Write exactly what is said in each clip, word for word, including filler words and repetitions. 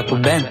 nakubend.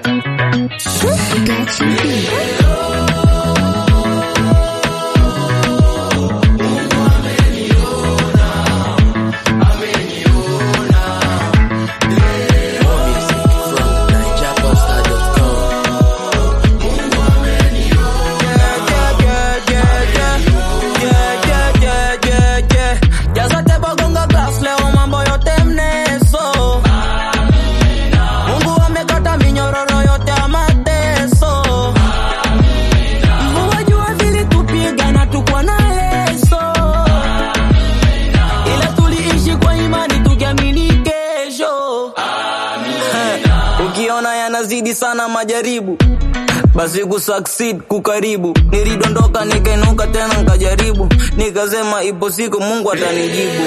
Ukiona yanazidi sana majaribu, basi kusucceed kukaribu. Nilidondoka nikainuka tena nikajaribu, nikasema ipo siku Mungu atanijibu.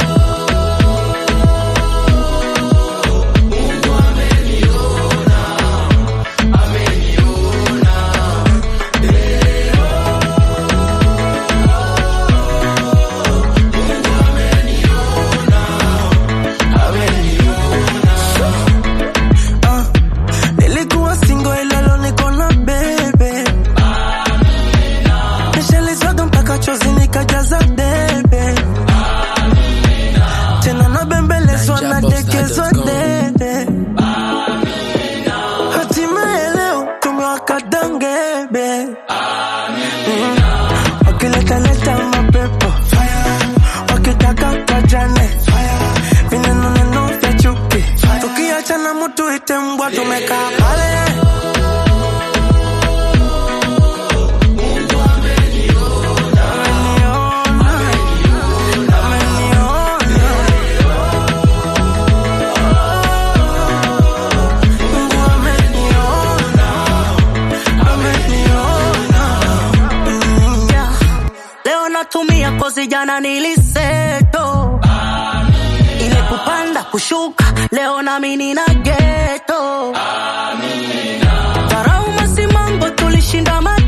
Wakileta leta mapepo wakitaka kajane vineno neno vya chuki, tukiachana mtu ite mbwa tumekaa pale. Natumia kozi jana niliseto, ile kupanda kushuka leo na mimi na ghetto. Tarau masimango tulishinda.